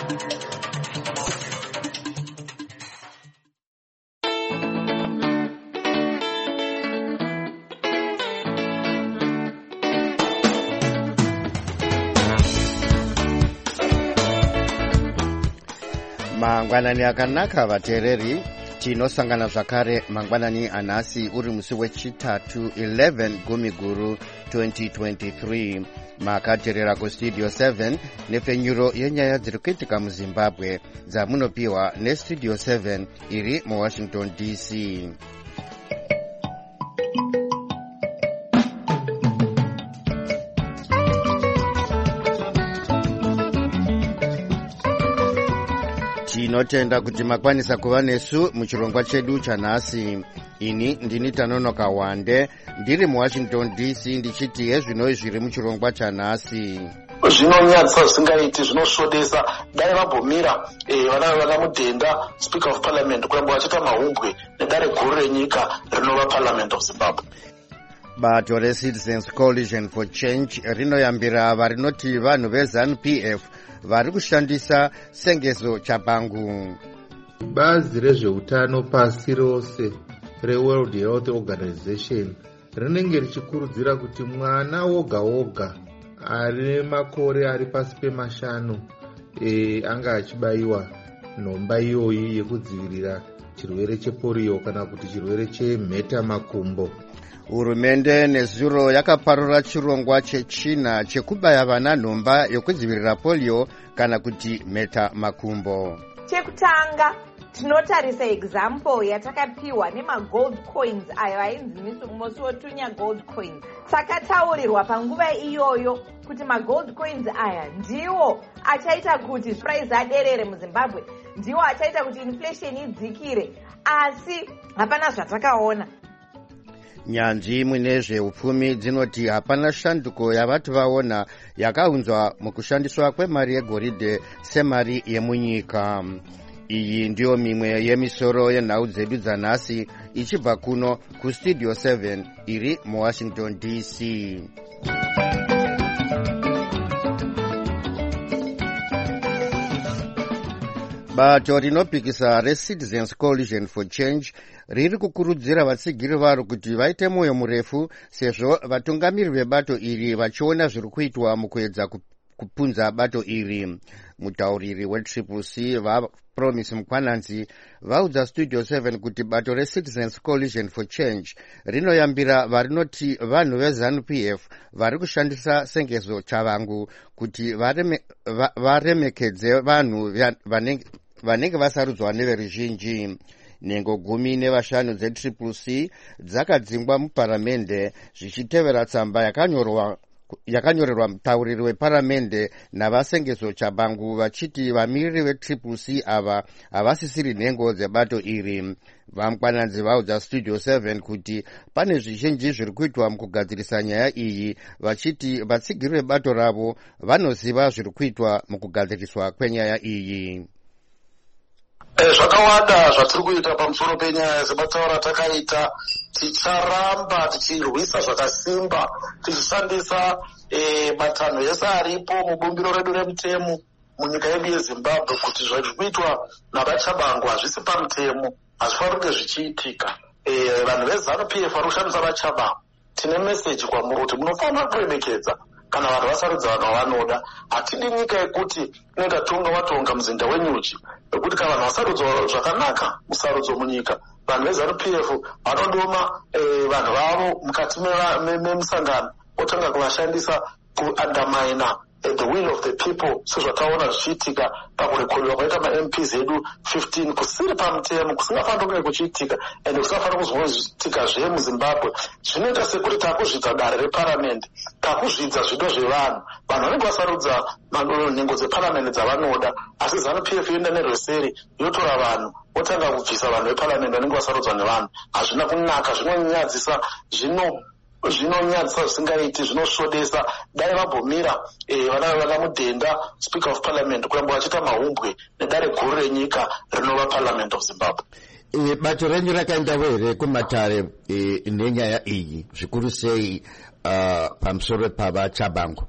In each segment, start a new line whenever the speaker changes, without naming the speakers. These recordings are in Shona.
Mangwanani akanaka vateereri, tinosangana zvakare mangwanani anhasi uri musi wechitatu 11 Gumiguru 2023. Makateerera kustudio 7 nepfenyuro yenyaya dziri kuitika muZimbabwe dzamunopiwa nestudio 7 iri muWashington DC. Tinotenda kuti makwanisa kuva nesu muchirongwa chedu chanhasi. Ini ndini Tanonoka Wande ndiri muWashington DC ndichiti hezvino zviri muchirongwa chanhasi.
Zvinonyadzisa zvisingaiti, zvinosvodesa. Dai vambomira vana mudhenda Speaker of Parliament kuramba vachita mahumbwe nedare guru renyika rinova Parliament of Zimbabwe.
Bato reCitizens Coalition for Change rinoyambira ava rinoti vanhu veZANU-PF vari kushandisa sengezo chabangu.
Bazi rezveutano pasi rose reWorld Health Organization rinenge richikurudzira kuti mwana woga woga ari makore ari pasi pemashanu anga achibayiwa nhomba iyoyi yekudzivirira chirwere chepolio kana kuti chirwere chemheta makumbo.
Hurumende nezuro yakaparura chirongwa chechina chekubaya vana nhomba yokudzivirira polio kana kuti mheta makumbo.
Chekutanga tinotarisa example yatakapiwa nemagold coins ayo ainzi musi wotunya gold coins. Takataurirwa panguva iyoyo kuti magold coins aya ndiwo achaita kuti price aderere muZimbabwe, ndiwo achaita kuti inflation idzikire, asi hapana zvatakaona.
Nyanzvi mune zveupfumi dzinoti hapana shanduko yavati vaona yakaunzwa mukushandiswa kwemari yegoridhe semari yemunyika. Iyi ndiyo mimwe yemisoro yenhau dzedu dzanhasi ichibva kuno kustudio 7 iri muWashington DC. Bato rinopikisa reCitizens Coalition for Change riri kukurudzira vatsigiri varo kuti vaite mwoyo murefu sezvo vatungamiri vebato iri vachiona zviri kuitwa mukuedza kupunza bato iri. Mutauriri weCCC vaPromise Mukwananzi vaudza studio 7 kuti bato reCitizens Coalition for Change rinoyambira varinoti vanhu veZANU-PF vari kushandisa sengezo chavangu kuti varemekedze vanhu vanenge vasarudzwa neveruzhinji. Nhengo 15 dzeCCC dzakadzingwa muparamende zvichitevera tsamba yakanyorerwa mutauriri weparamende navasengezo chabangu vachiti vamiriri veCCC ava havasisiri nhengo dzebato iri. Vamukwananzi vaudza studio 7 kuti pane zvizhinji zviri kuitwa mukugadzirisa nyaya iyi, vachiti vatsigiri vebato ravo vanoziva zviri kuitwa mukugadziriswa kwenyaya iyi.
Zvakawanda zvatiri kuita pamusoro penyaya dzematauro atakaita. Ticharamba tichirwisa zvakasimba tichishandisa matanho ese aripo mubumbiro redu remutemo munyika yedu yeZimbabwe kuti zviri kuitwa navachabangu hazvisi pamutemo, hazvifaniri kunge zvichiitika. Vanhu veZANU-PF vari kushandisa vachabangu. Tine meseji kwamuri kuti munofanira kuremekedza kana vanhu vasarudza vanhu vavanoda. Hatidi nyika yekuti inoita tonga watonga muzinda wenyuchi, yekuti kana vanhu vasarudzwa zvakanaka musarudzo munyika. Vanhu veZANU-PF vanodoma vanhu vavo mukati memusangano otanga kuvashandisa kuandamaina the will of the people, sezvataona zvichiitika pakurekodiwa kwaita maMPs edu 15 kusiri pamutemo, kusingafaniri kunge kuchiitika ende kusingafaniri kuzoitika muZimbabwe. Zvinoita sekuti takuzvidza dare reparamende, takuzvidza zvido zvevanhu. Vanhu vanenge vasarudza nhengo dzeparamende dzavanoda, asi ZANU-PF yoenda nerweseri yotora vanhu otanga kubvisa vanhu veparamende vanenge vasarudzwa nevanhu. Hazvina kunaka, zvinonyadzisa, zvinonyadzisa zvisingaiti, zvinosvodesa. Dai vambomira vana mudhenda Speaker of Parliament kuramba vachita mahumbwe nedare guru renyika rinova Parliament of Zimbabwe.
Bato renyu rakaendawo here kumatare nenyaya iyi zvikuru sei pamusoro pavachabangu?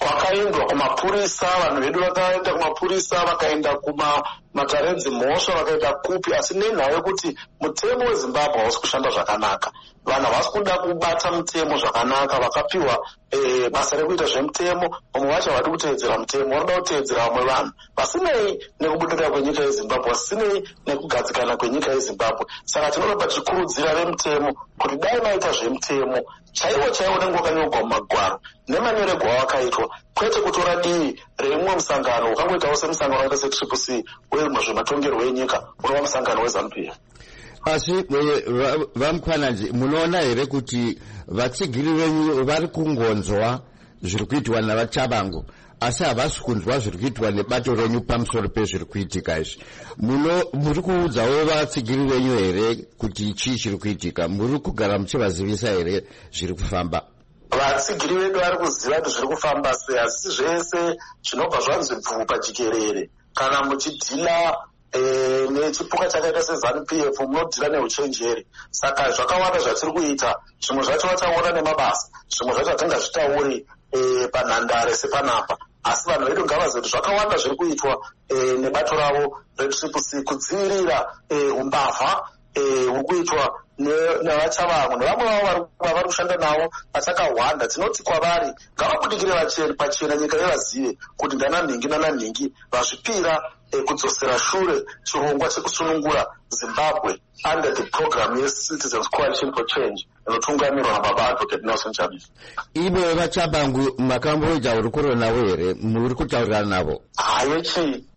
kwakaendwa kumapurisa, vanhu vedu vakaenda kumapurisa, vakaenda kumataredzi mhosva, vakaenda kupi, asi nenhau yekuti mutemo wezimbabwe hausi kushanda zvakanaka. Vanhu havasi kuda kubata mutemo zvakanaka, vakapiwa basa rekuita zvemutemo. Vamwe vacho havadi kutevedzera mutemo, vanoda kutevedzera vamwe vanhu, vasinei nekubudirira kwenyika yezimbabwe, vasinei nekugadzikana kwenyika yezimbabwe. Saka tinoda tichikurudzira vemutemo kuti dai maita zvemutemo chaiwo chaiwo nenguva wakanyogwa mumagwaro nemanyorerwa awakaitwa, kwete kutora divi reimwe musangano ukangoitawo semusangano wakaita seTCC uye zvematongero enyika unova musangano weZANU-PF.
Asi vamukwananzi, munoona here kuti vatsigiri venyu vari kungonzwa zviri kuitwa navachabangu asi havasi kunzwa zviri kuitwa nebato renyu pamusoro pezviri kuitika izvi? Muri kuudzawo vatsigiri venyu here kuti chii chiri kuitika? Muri kugara muchivazivisa here zviri kufamba?
Vatsigiri vedu vari kuziva kuti zviri kufamba sei, asi zvese zvinobva zvanzi bvuu pajikerere. Kana muchidhila nechipuka chakaita seZANU-PF munodhila neuchenjeri. Saka zvakawanda zvatiri kuita, zvimwe zvacho vachaona nemabasa, zvimwe zvacho hatingazvitauri panhandare sepanapa, asi vanhu vedu ngavazive kuti zvakawanda zviri kuitwa nebato ravo reTCC kudzivirira umbavha huri kuitwa nevachavangu nevamwe vavo vari kushanda navo vatakahwanda. Tinoti kwavari ngavabudikire pachena, nyika yevazive kuti ndananhingi vazvipira kudzosera shure chirongwa chekusunungura Zimbabwe under the program yeCitizens Coalition for Change inotungamirwa nababa Advocate Nelson Chamisa.
Ivo vachabangu makamboita uri kutaura navo here? Muri kutaurirana navo?
Hayo chii.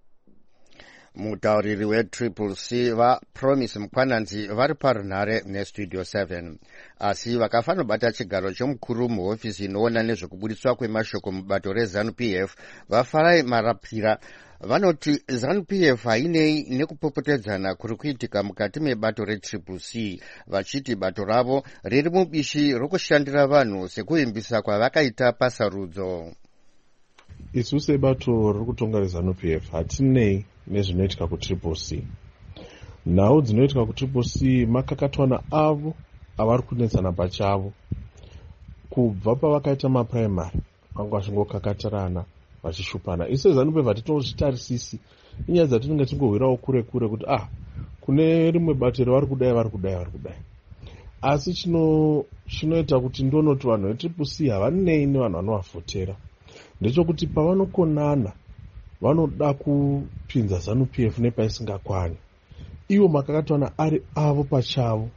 Mutauriri weTCC vaPromise Mukwananzi vari parunhare neStudio 7, asi vakafanira kubata chigaro chomukuru muhofisi inoona nezvekubudiswa kwemashoko mubato reZANU-PF vaFarai Marapira vanoti ZANU-PF hainei nekupopotedzana kuri kuitika mukati mebato reTCC, vachiti bato ravo riri mubishi rokushandira vanhu sekuimbisa kwavakaita pasarudzo.
Isu sebato riri kutonga reZANU-PF hatinei nezvinoitika kuTCC. Nhau dzinoitika kuTCC makakatwana avo avari kunetsana pachavo. Kubva pavakaita mapuraimari vanga vachingokakatarana vachishupana. Isu ZANU-PF hatitozvitarisisi inyaya dzatinenge tingohwirawo kure kure kuti kune rimwe bato vari kudai. Asi chinoita kuti ndonoti vanhu veTCC havanei nevanhu vanovafotera ndechekuti pavanokonana vanoda kupinza ZANU-PF nepaisingakwani. Ivo makakatwana ari avo pachavo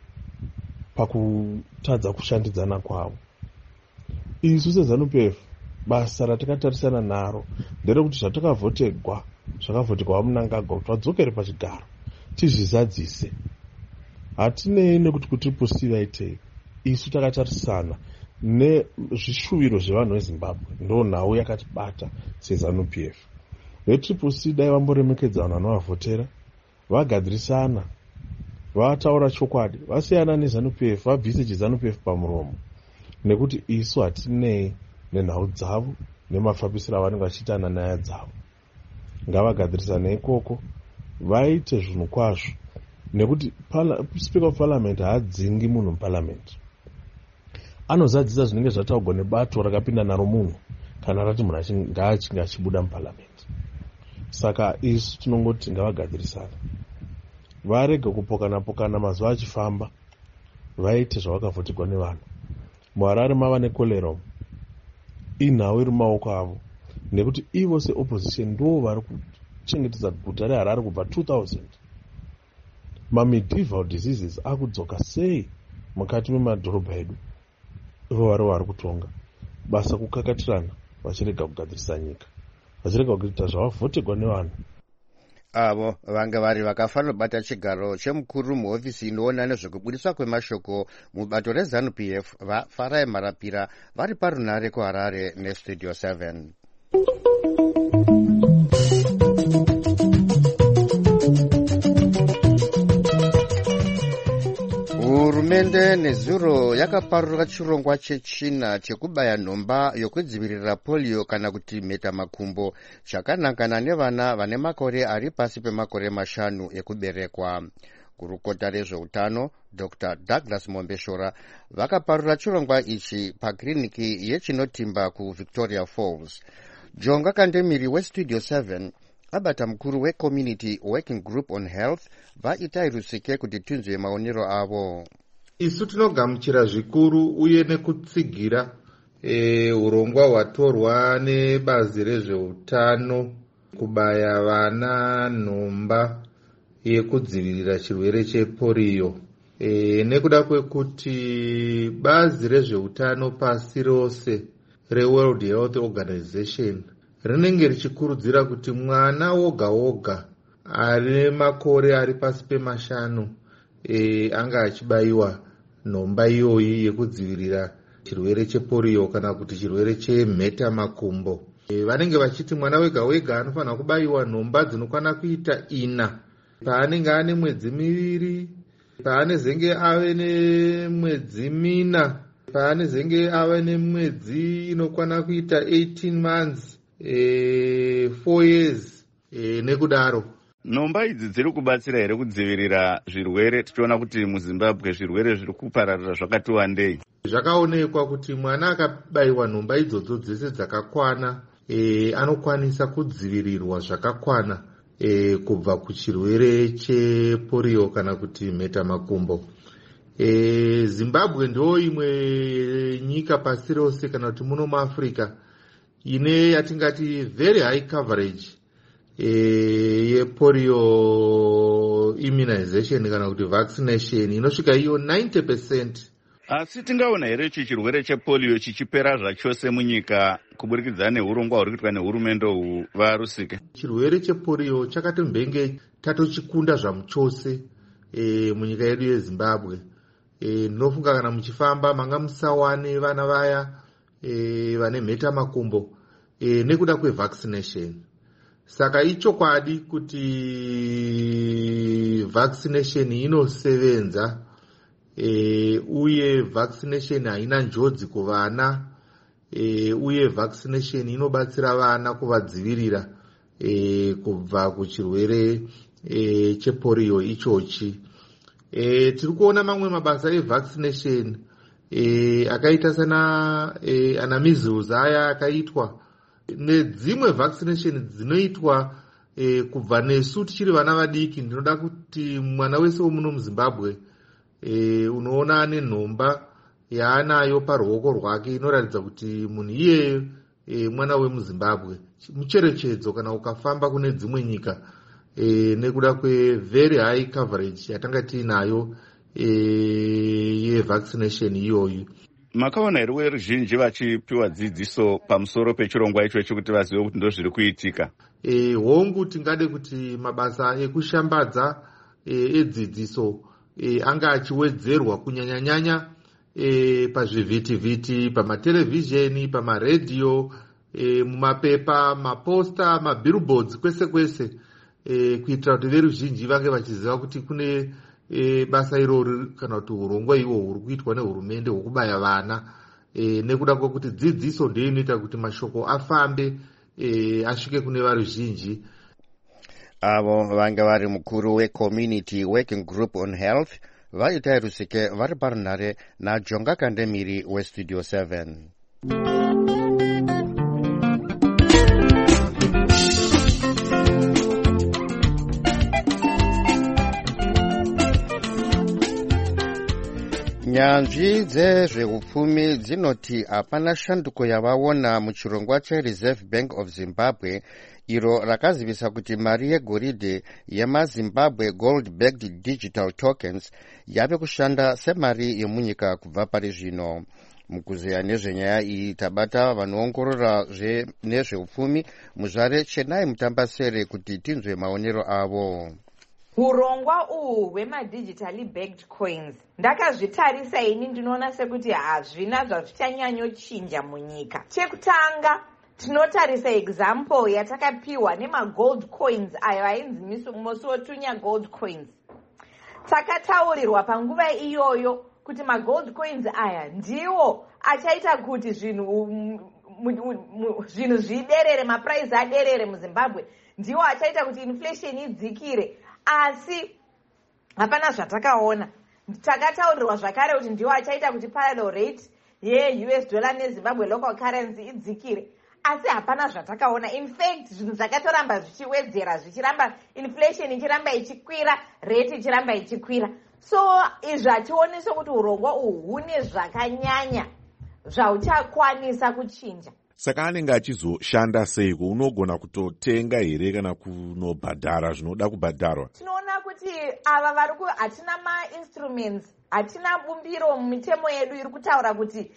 pakutadza kushandidzana kwavo. Isu seZANU-PF basa ratakatarisana naro nderekuti zvatakavhotegwa vamunangagwa kuti vadzokere pachigaro tizvizadzise. Hatinei nekuti kuTCC vaitei, isu takatarisana nezvishuviro zvevanhu veZimbabwe. Ndo nhau yakatibata seZANU-PF. VeTCC dai vamboremekedza vanhu vanovavhotera, vagadzirisana, vataura chokwadi, vasiyana neZANU-PF, vabvise chiZANU-PF pamuromo, nekuti isu hatinei nenhau dzavo nemafambisiro avanenge vachiitana nyaya dzavo. Ngavagadzirisane ikoko, vaite zvinhu kwazvo, nekuti Speaker of Parliament haadzingi munhu muParliament. Anozadzisa zvinenge zvataurwa nebato rakapinda naro munhu kana rati munhu ngaachinge achibuda muParliament. Saka isu tinongoti ngavagadzirisana, varege kupokana mazuva achifamba, vaite zvavakavhotegwa nevanhu. muHarare mava nekolera, inhau iri mumaoko avo, nekuti ivo seopposition ndo vari kuchengetedza guta reHarare kubva 2000. Medieval diseases akudzoka sei mukati memadhorobha edu? Ivo vari kutonga basa kukakatirana, vachirega kugadzirisa nyika, vachirega kuita zvavavhotegwa nevanhu.
Avo vanga vari vakafanira kubata chigaro chemukuru muhofisi inoona nezvekubudiswa kwemashoko mubato reZANU-PF vaFarai Marapira vari parunhare kuHarare neStudio 7. Hurumende nezuro yakaparura chirongwa chechina chekubaya nhomba yokudzivirira polio kana kuti mhetamakumbo chakanangana nevana vane makore ari pasi pemakore 5 ekuberekwa. Gurukota rezveutano Dr Douglas Mombeshora vakaparura chirongwa ichi pakiriniki yechinotimba kuVictoria Falls. Jonga Kandemiri weStudio 7 abata mukuru weCommunity Working Group on Health vaitai Rusike kuti tinzwe maonero avo.
Isu tinogamuchira zvikuru uye nekutsigira urongwa hwatorwa nebazi rezveutano kubaya vana nhomba yekudzivirira chirwere chepolio. Nekuda kwekuti bazi rezveutano pasi rose reWorld Health Organization rinenge richikurudzira kuti mwana woga woga ari makore ari pasi pe5 anga achibayiwa nhomba iyoyi yekudzivirira chirwere chepolio kana kuti chirwere chemheta makumbo. Vanenge vachiti mwana wega wega anofanira kubayiwa nhomba dzinokwana kuita 4 paanenge ane mwedzi 2, paanezenge ave nemwedzi 4, paanezenge ave nemwedzi inokwana kuita 18 months, 4 years nekudaro.
Nhomba idzi dziri kubatsira here kudzivirira zvirwere? Tichiona kuti muZimbabwe zvirwere zviri kupararira zvakati wandei.
Zvakaonekwa kuti mwana akabayiwa nhomba idzodzo dzese dzakakwana anokwanisa kudzivirirwa zvakakwana kubva kuchirwere chepolio kana kuti mheta makumbo. Zimbabwe ndo imwe nyika pasi rose kana kuti muno muAfrica ine yatingati very high coverage yepolio immunization kana kuti vaccination inosvika iyo 90%.
Asi tingaona here ichi chirwere chepolio chichipera zvachose munyika kuburikidza neurongwa huri kuitwa nehurumende uhu vaRusike?
Chirwere chepolio chakatombenge tatochikunda zvamuchose munyika yedu yeZimbabwe. Ndinofunga kana muchifamba manga musawane vana vaya vane mheta makumbo nekuda kwevaccination. Saka ichokwadi kuti vaccination inosevenza uye vaccination haina njodzi kuvana uye vaccination inobatsira vana kuvadzivirira kubva kuchirwere chepolio ichochi. Tiri kuona mamwe mabasa evaccination akaita sana ana measles aya akaitwa nedzimwe vaccination dzinoitwa kubva nesu tichiri vana vadiki. Ndinoda kuti mwana wese womuno muZimbabwe unoona ane nhomba yaanayo paruoko rwake inoratidza kuti munhu iyeyo mwana wemuZimbabwe. Mucherechedzo kana ukafamba kune dzimwe nyika nekuda kwevery high coverage yatanga tiinayo yevaccination iyoyi.
Makaona here veruzhinji vachipiwa dzidziso pamusoro pechirongwa ichochi kuti vazive kuti ndo zviri kuitika?
Hongu tingade kuti mabasa ekushambadza edzidziso anga achiwedzerwa kunyanya-nyanya pazvivhiti-vhiti, pamatelevhizheni, pamaredhiyo, mumapepa, maposta, mabillboards, kwese kwese, kuitira kuti veruzhinji vange vachiziva kuti kune basa irori kana kuti urongwa ihwo huri kuitwa nehurumende hwokubaya vana, nekuda kwekuti dzidziso ndiyo inoita kuti mashoko afambe asvike kune varuzhinji.
Avo vanga vari mukuru weCommunity Working Group on Health vaitai Rusike vari parunhare naJonga Kandemiri weStudio 7. Nyanzvi dzezveupfumi dzinoti hapana shanduko yavaona muchirongwa cheReserve Bank of Zimbabwe iro rakazivisa kuti mari yegoridhe yemaZimbabwe gold-backed digital tokens yave kushanda semari yemunyika kubva pari zvino. Mukuzeya nezvenyaya iyi tabata vanoongorora nezveupfumi muzvare Chenai Mutambasere kuti tinzwe maonero avo.
Urongwa uhu hwemadijitally backed coins ndakazvitarisa ini ndinoona sekuti hazvina zvazvichanyanyochinja munyika. Chekutanga tinotarisa example yatakapiwa nemagold coins ayo ainzi Mosotunya gold coins. Takataurirwa panguva iyoyo kuti magold coins aya ndiwo achaita kuti zvinhu zviderere, mapuraizi aderere muZimbabwe, ndiwo achaita kuti inflation idzikire. Asi zvinotariswa kuti zvinotariswa kuti magold coins aya ndiwo achaita kuti zvinhu zviderere, mapuraizi aderere muZimbabwe, ndiwo achaita kuti inflation idzikire. Asi zvinotariswa kuti zvinotariswa kuti magold coins aya ndiwo achaita kuti zvinhu zviderere, mapuraizi aderere muZimbabwe, ndiwo achaita kuti inflation idzikire. hapana zvatakaona. Takataurirwa zvakare kuti ndiwo achaita kuti parallel rate ye-US dollar neZimbabwe local currency idzikire, asi hapana zvatakaona. In fact zvinhu zvakatoramba zvichiwedzera, zvichiramba inflation ichiramba ichikwira, rate ichiramba ichikwira. So izvi hationesa kuti urongwa uhu hune zvakanyanya zvauchakwanisa kuchinja.
Saka anenge achizoshanda seiko? Unogona kutotenga here kana kunobhadhara zvinoda kubhadharwa?
Tinoona kuti ava hatina ma-instruments, hatina bumbiro mumitemo yedu iri kutaura kuti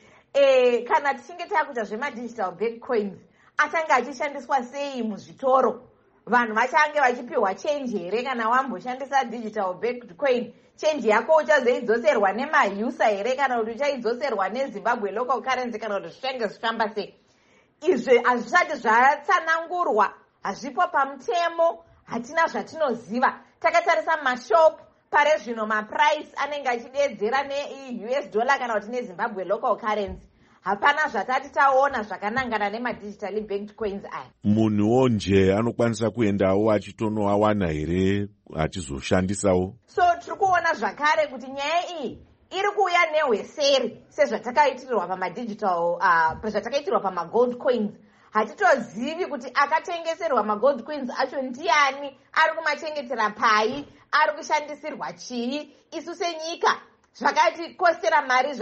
kana tichinge takuita zvema-digital backcoins achange achishandiswa sei muzvitoro. Vanhu vachange vachipiwa change here kana wamboshandisa digital backcoin? Change yako uchazoidzoserwa nemausa here kana kuti uchaidzoserwa neZimbabwe local currency kana kuti zvichange zvifamba sei? Izvi hazvisati zvatsanangurwa, hazvipo pamutemo, hatina zvatinoziva. Takatarisa mashopu pare zvino maprice anenge achidedzera ne-US dollar kana kuti neZimbabwe local currency. Hapana zvatati taona zvakanangana nema-digitally backed coins aya.
Munhuwo nje anokwanisa kuendawo achitonoawana here achizoshandisawo?
So tiri kuona zvakare kuti nyaya iyi iri kuuya nehweseri sezvatakaitirwa pamadigital zvatakaitirwa pamagold coins. Hatitozivi kuti akatengeserwa magold coins acho ndiani, ari kumachengetera pai, ari kushandisirwa chii. Isu senyika zvakatikosera mari,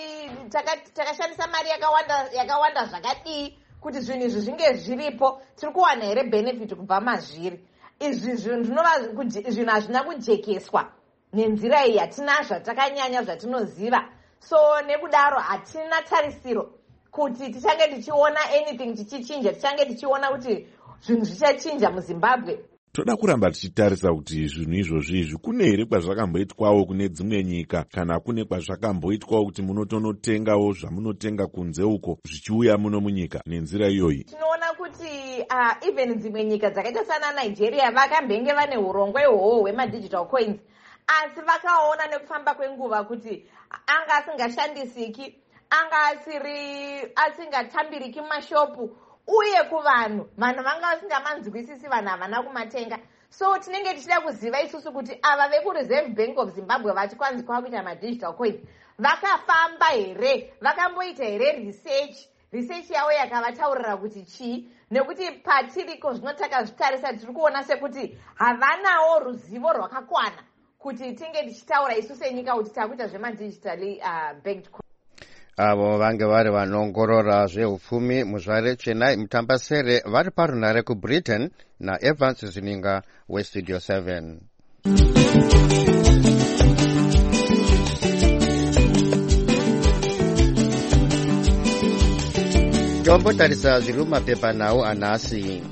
takashandisa mari yakawanda zvakadii kuti zvinhu izvi zvinge zviripo. Tiri kuwana here benefit kubva mazviri izvi? Zvinova zvinhu hazvina kujekeswa nenzira iyi. Hatina zvatakanyanya zvatinoziva, so nekudaro hatina tarisiro kuti tichange tichiona anything tichichinja, tichange tichiona kuti zvinhu zvichachinja muZimbabwe.
Toda kuramba tichitarisa kuti zvinhu izvozvi kune here kwazvakamboitwawo kune dzimwe nyika, kana kune kwazvakamboitwawo kuti munotonotengawo zvamunotenga kunze uko zvichiuya muno munyika nenzira iyoyi.
Tinoona kuti even dzimwe nyika dzakaita sana Nigeria vakambenge vane urongwa ihwohwo hwema-digital coins, asi vakaona nekufamba kwenguva kuti anga asingashandisiki, anga asingatambiriki mashopu, uye kuvanhu vanga vasingamanzwisisi, vanhu havana kumatenga. So tinenge tichida kuziva isusu kuti ava veku-Reserve Bank of Zimbabwe vachikwanzikwa kuita ma-digital coins vakafamba here, vakamboita here research yavo yakavataurira kuti chii? Nekuti patiriko zvinotaka zvitarisa tiri kuona sekuti havanawo ruzivo rwakakwana kuti tinge tichitaura isu senyika kuti takuita zvema-digitally backed coins.
Avo vange vari vanongorora zveupfumi muzvare Chennai Mutambasere vari parunare kuBritain naEvans Zininga weStudio 7. Tombotarisa zviri mumapepa nawo anhasi.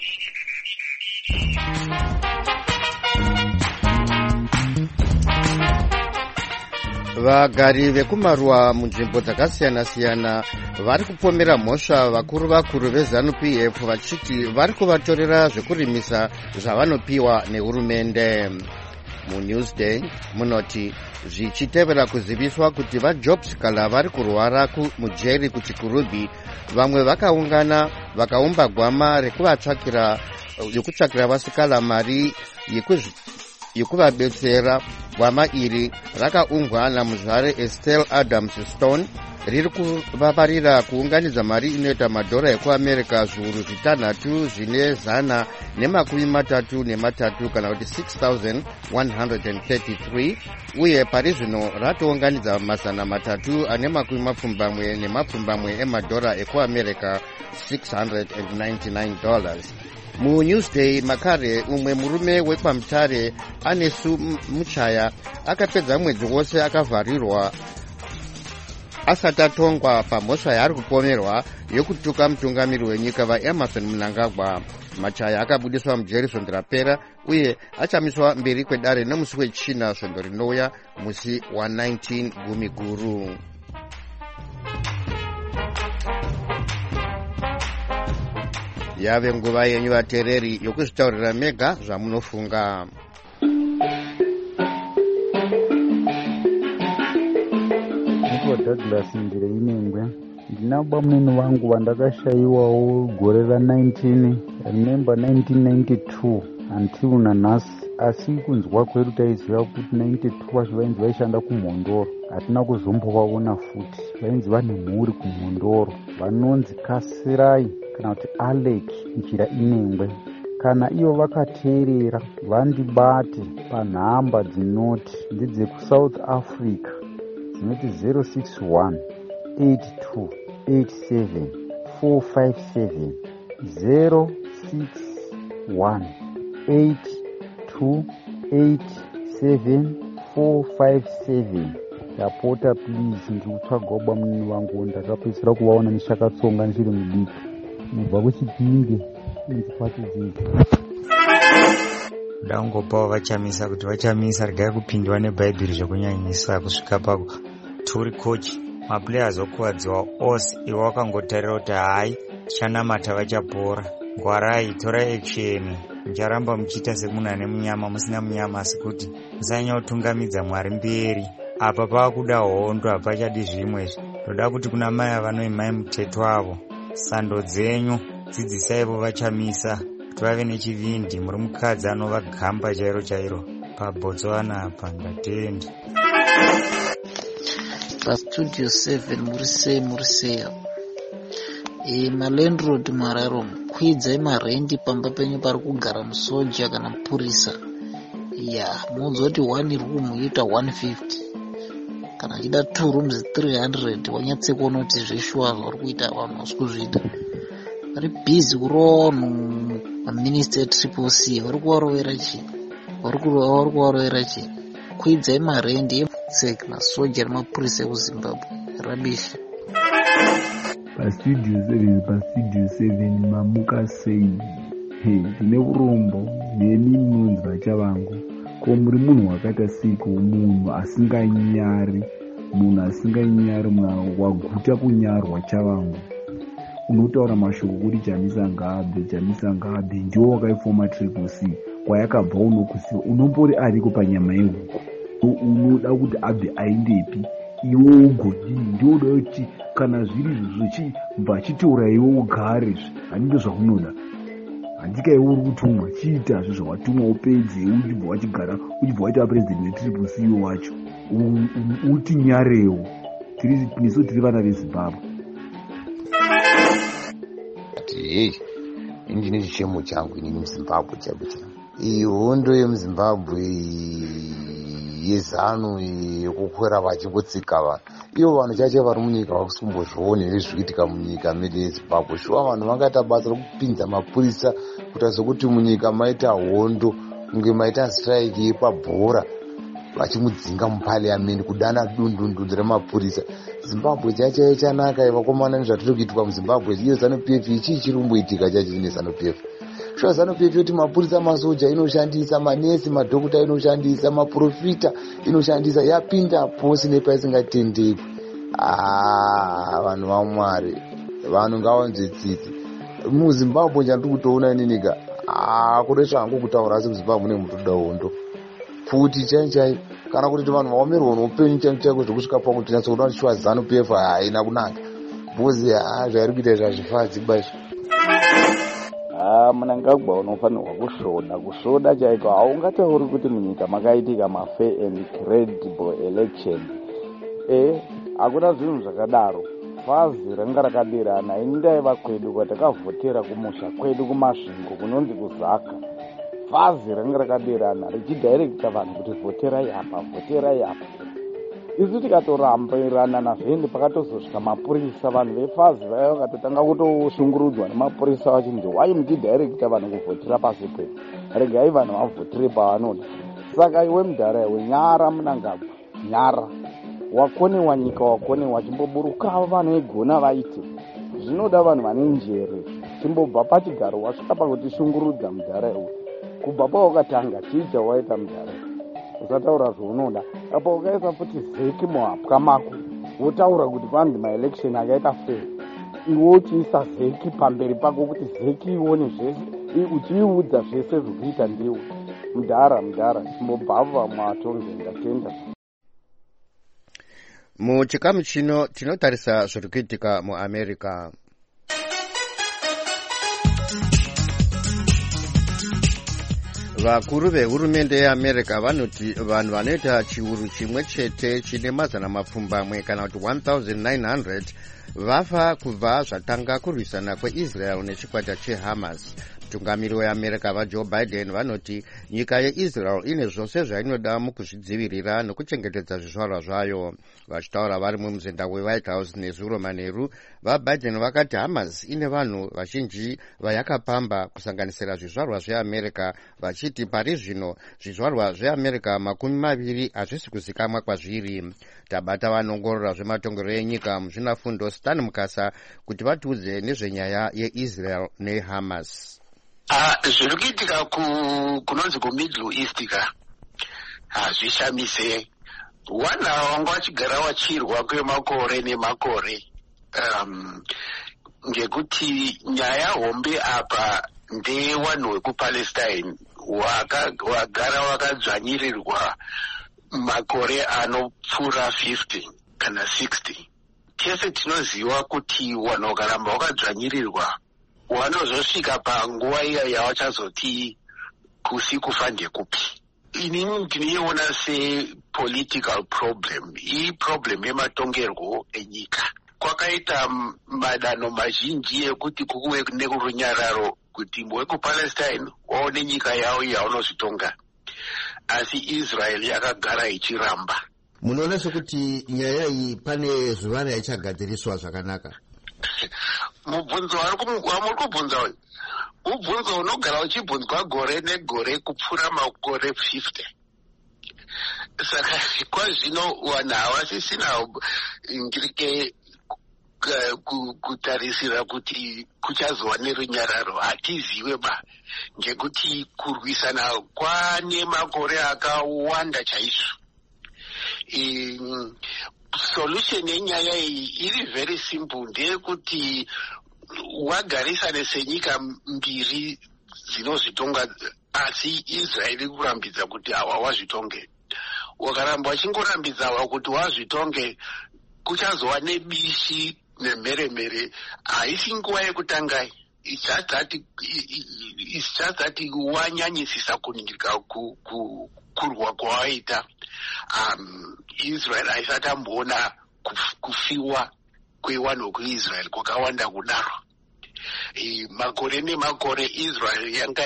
Vagari vekumaruwa munzvimbo dzakasiyana-siyana vari kupomera mhosva vakuru veZANU-PF vachiti vari kuvatorera zvekurimisa zvavanopiwa nehurumende. MuNewsday munoti zvichitevera kuziviswa kuti vaJobs Kala vari kurwara mujeri kuChikurubi, vamwe vakaungana vakaumba gwama yekutsvakira vasikala mari yekuvabetsera. Gwama iri rakaungwa namuzvare Estelle Adams Stone riri kuvavarira kuunganidza mari inoita madhora ekuAmerica zviuru zvitanhatu zvine zana nemakumi matatu nematatu kana kuti 6,133, uye pari zvino ratounganidza mazana matatu ane makumi mapfumbamwe nemapfumbamwe emadhora ekuAmerica $699. MuNewsday makare umwe murume wekwamutare Anesu Muchaya akapedza mwedzi wose akavharirwa asati atongwa pamhosva yaari kupomerwa yokutuka mutungamiri wenyika vaEmerson Mnangagwa. Machaya akabudiswa mujeri svondo rapera uye achamiswa mberi kwedare nemusi wechina svondo rinouya musi wa19 Gumiguru. Yave nguva yenyu vateereri yokuzvitaurira mega zvamunofunga.
Douglas Ndireinengwe. Ndinaba munini wangu vandakashayiwawo gore ra19, remember 1992 until nanhasi asi kunzwa kwedu taiziva kuti 92 vacho vainzi vaishanda kumhondoro. Hatina kuzombovaona futi. Vainzi vane mhuri kumhondoro vanonzi Kasirai kana kuti Alec Njira Inengwe. Kana ivo vakateerera vandibate panhamba dzinoti ndedzekuSouth Africa dzinoti 061 82 87 457 061 82 87 457. Ndapota please ndikutsvagawo bamunini vangu, ndakapedzisira kuvaona neshakatsonga ndichiri mudiki kubva kuChipinge inzipatidzidzi.
Ndangopawo vachamisa kuti vachamisa regai kupindwa nebhaibheri zvekunyanyisa kusvika pako turi kochi maplayers okuwadziwa ose ivo vakangotarira kuti hai tichanamata vachapora. Ngwarai, torai action. Mucharamba muchiita semunhu ane munyama musina munyama, asi kuti musanyatungamidza Mwari mberi. Apa pavakuda hondo, hapachadi zvimwezvi. Ndoda kuti kuna mai avanoimai muteto avo, sando dzenyu dzidzisaivo vachamisa kuti vave nechivindi. Muri mukadzi anovagamba chairo chairo pabhotswana apa. Ndatenda
pastudio 7 muri malandlord mararo kwidzai marendi pamba penyu pari kugara musoja kana mupurisa. Munzwa kuti 1 room yoita 150 kana chida 2 rooms 300. Wanyatsekona kuti zveshuwa vari kuita vanhu vasi kuzviita. Vari busy kuronhu maminista etriple C vari kuvarovera chii? Kwidzai marendi emsek nasoja nemapurisa ekuZimbabwe. Rabishi.
Pastudio 7 mamuka sei ndine urombo neni munonzi vachavangu. Ko muri munhu wakaita siko, munhu asinganyari, munhu waguta kunyarwa chavangu. Unotaura mashoko kuti Chamisa Ngabe ndiwo wakaifoma Triple C kwayakabva unokusiva. Unombori ariko panyama yehuku, unoda kuti abve aindepi iwe ugodii? Ndioda kuti kana zviri zvichibva chitaura iwe ugare, handito zvaunoda. Handika iwe uri kutumwa chiita zvizvawatumwa upedze uchibva wachigara uchibva waita president wetriple C iwe wacho uti nyarewo. Nesu tiri vana veZimbabwe.
Ndine chichemo changu inini muZimbabwe chaibo. Iyi hondo yemuZimbabwe yezano yekukwera vachingotsika vanhu, ivo vanhu chacho vari munyika vakusimbozvione nezvikuitika munyika medu yeZimbabwe. Shuwa vanhu vangaita basa rekupinza mapurisa kuita sokuti munyika maita hondo, kunge maita strike yepabhora vachimudzinga mupariamendi kudana dundundu remapurisa. Zimbabwe chacho ichanaka vakomana nezvatiri kuitika muZimbabwe. Iyo ZANU-PF ichii chiri kumboitika chacho chine ZANU-PF. Shuwa ZANU-PF yoti mapurisa, masoja inoshandisa, manesi, madhokota inoshandisa, maprofita inoshandisa, yapinda posi nepaisingatendeki. Vanhu vaMwari, vanhu ngavanzwe tsitsi. MuZimbabwe chandiri kutoona ininika kure zvangu kutaura, asi muZimbabwe mune mutoda hondo futi chai kana kuti vanhu vaomerwa noupenyu chaiko zvokusvika pakuti tinatsokuona kuti shuwa ZANU-PF haina kunaka bhozi zvairi kuita zvazvifadzi baizvo.
Mnangagwa unofanirwa kusvoda chaiko. Haungatauri kuti munyika makaitika mafair and credible election. Hakuna zvinhu zvakadaro. Fazi ranga rakadirana indaiva kwedu kwatakavhotera kumusha kwedu kumasvingo kunonzi kuZaka. Fazi ranga rakadirana richidirecta vanhu kuti vhoterai apa. Isu tikatorambirana nazvende pakatozosvika mapurisa, vanhu vefazi vaya vakatotanga kutoshungurudzwa nemapurisa vachindi wai muchidirecta vanhu kuvhotera pasi pedu, regai vanhu vavhotere pavanoda. Saka iwe mudhara iwe nyara Mnangagwa, nyara wakonewa nyika, wakonewa chimboburukavo vanhu egona vaite. Zvinoda vanhu vane njere, chimbobva pachigaro wasvika pakutishungurudza mudhara iwe. Kubva pawakatanga chii chawaita mudhara iwe. Usataura zvaunoda. Apa ukaisa futi zeki muhapwa mako wotaura kuti kwanzi maelection akaita fair, iwe uchiisa zeki pamberi pako kuti zeki ione zvese, uchiiudza zvese zvekuita ndiwe. Mudhara chimbobva mwatonge. Ndatenda.
Muchikamu chino tinotarisa zviri kuitika muAmerica. vakuru vehurumende yeamerica vanoti vanhu vanoita chiuru chimwe chete chine mazana mapfumbamwe kana kuti 1900 vafa kubva zvatanga kurwisana kweisrael nechikwata chehamas. Mutungamiri weamerica vajoe biden vanoti nyika yeisrael ine zvose zvainoda mukuzvidzivirira nokuchengetedza zvizvarwa zvayo. Vachitaura vari mumuzinda wewhite house nezuro manheru, vabiden vakati hamas ine vanhu vazhinji vayakapamba kusanganisira zvizvarwa zveamerica, vachiti pari zvino zvizvarwa zveamerica 20 hazvisi kuzikamwa kwazviri. Tabata vanongorora zvematongerero enyika muzvinafundo Stan Mukasa kuti vatiudze nezvenyaya yeisrael nehamas.
Zviri kuitika kunonzi kumiddle east ka hazvishamise. Wana wanga wachigara wachirwa kwemakore nemakore, ngekuti nyaya hombe apa ndewanhu wekupalestine wagara wakadzvanyirirwa makore anopfuura 50 kana 60. Tese tinoziva kuti wanhu wakaramba wakadzvanyirirwa wanozosvika panguva iya yawachazoti kusi kufa ndekupi. Inini ndinoiona sepolitical problem, problem yematongerwo enyika. Kwakaita madanho mazhinji ekuti kukuwe nekurunyararo kuti wekupalestine waone nyika yawo yaunozvitonga, asi Israel yakagara ichiramba.
Munoona sekuti nyaya iyi pane zuva raichagadziriswa zvakanaka?
Mubvunzo wamuri kubvunza uyu mubvunzo unogara uchibvunzwa gore negore kupfuura makore 50. Saka kwazvino vanhu havasisina ngirike kutarisira kuti kuchazova nerunyararo. Hatiziwe ngekuti kurwisana kwane makore akawanda chaizvo. Solution yenyaya iyi iri very simple, ndeyekuti wagarisane senyika mbiri dzinozvitonga asi Israel iri kurambidza kuti hawa wazvitonge. Wakaramba wachingorambidza hawa kuti wazvitonge, kuchazova nebishi nemheremhere. Haisi nguva yekutanga. It's just that wanyanyisisa kuningirika kurwa kwawaita. Israel haisati amboona kufiwa kwewanhu wekuisrael kwakawanda kudaro. Makore nemakore Israel yanga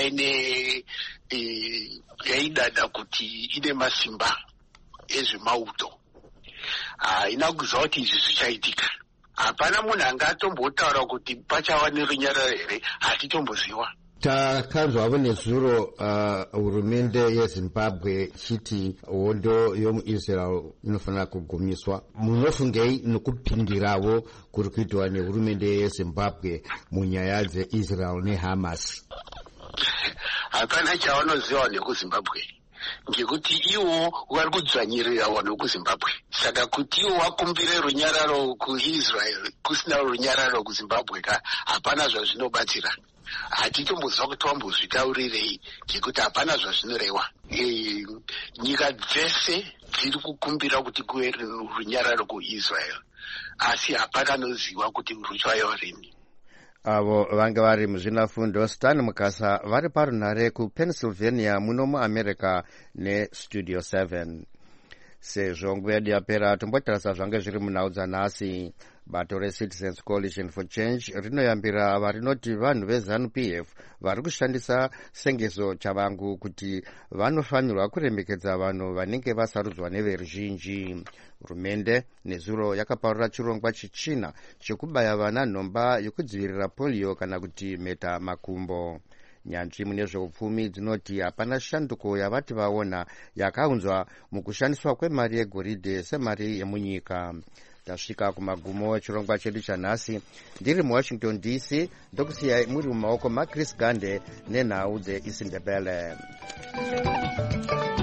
yaidada kuti ine masimba ezvemauto. Haina kuziva kuti izvi zvichaitika. Hapana munhu angatombotaura kuti pachava nerunyararo here, hatitomboziva.
Takanzwavo nezuro hurumende yeZimbabwe chiti hondo yomuIsrael inofanira kugumiswa. Munofungei nokupindirawo kuri kuitwa nehurumende yeZimbabwe munyaya dzeIsrael neHamas?
Hapana chavanoziva nekuZimbabwe, ngekuti iwo vari kudzvanyirira vanhu vekuZimbabwe. Saka kuti iwo wakumbire runyararo kuIsrael kusina runyararo kuZimbabwe hapana zvazvinobatsira. Hatitomboziva kuti wambozvitaurirei, ngekuti hapana zvazvinoreva. Nyika dzese dziri kukumbira kuti kuve runyararo kuIsrael, asi hapana anoziva kuti ruchaiva rini.
Avo vange vari muzvinafundo Stan Mukasa vari parunhare kuPennsylvania muno muAmerica neStudio 7. Sezvo nguva yedu yapera, tombotarisa zvange zviri munhau dzanhasi. Bato reCitizens Coalition for Change rinoyambira varinoti vanhu veZANU-PF vari kushandisa sengezo chavangu kuti vanofanirwa kuremekedza vanhu vanenge vasarudzwa neveruzhinji. Hurumende nezuro yakaparura chirongwa chichina chekubaya vana nhomba yokudzivirira polio kana kuti mheta makumbo. Nyanzvi mune zveupfumi dzinoti hapana shanduko yavati vaona yakaunzwa mukushandiswa kwemari yegoridhe semari yemunyika. Tasvika kumagumo echirongwa chedu chanhasi. Ndiri muWashington DC, ndokusiyai muri mumaoko maChris Gande nenhau dzeIsindebele.